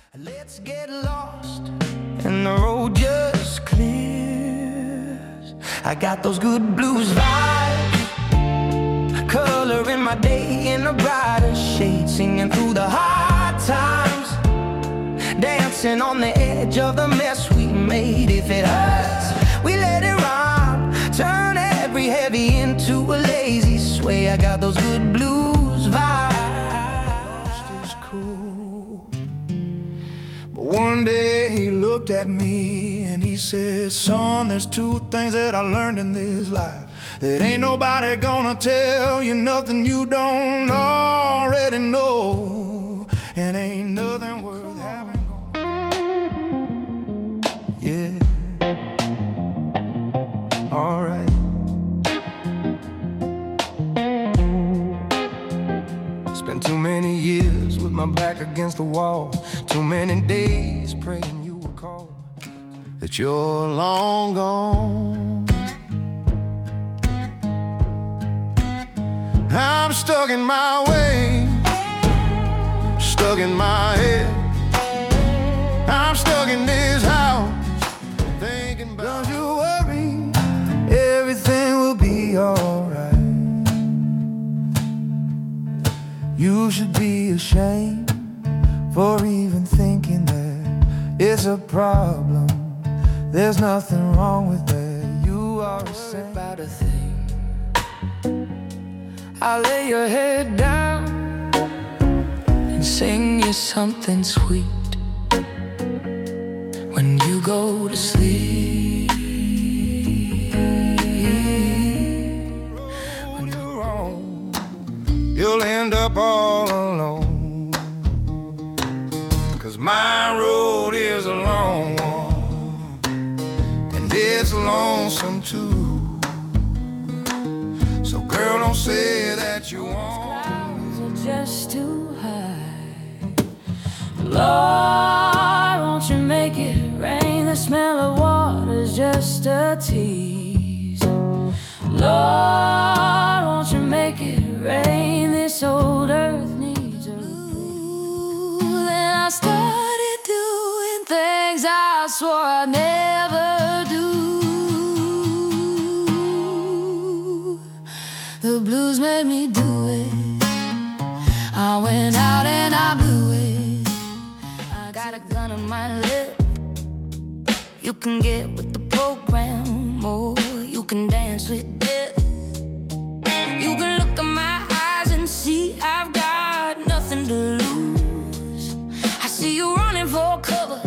Let's get lost and the road just clears. I got those good blues vibes, coloring my day in a brighter shade, singing through the hard times, dancing on the edge of the mess we made. If it hurts, we let it run, turn every heavy into a lazy sway. I got those good blues vibes. It's cool. But one day he looked at me and he said, son, there's two things that I learned in this life: that ain't nobody gonna tell you nothing you don't already know, and ain't nothing worth having. Yeah. Alright. Spent too many years with my back against the wall, too many days praying you would call, that you're long gone. I'm stuck in my way, stuck in my head. I'm stuck in this house, thinking about. Don't you worry, everything will be alright. You should be ashamed for even thinking that it's a problem. There's nothing wrong with that. You are a saint. About a thing. I'll lay your head down and sing you something sweet when you go to sleep. When you're wrong, you'll end up all alone, 'cause my road is a long one, and it's lonesome too. So girl, don't say that you won't. Clouds are just too high. Lord, won't you make it rain? The smell of water's just a tease. Lord, won't you make it rain? This old earth needs a breeze. Then I started doing things I swore I'd never do. The blues made me do it. I went out and I blew it. I got a gun on my lip. You can get with the program, or you can dance with it. You can look in my eyes and see I've got nothing to lose. I see you running for cover,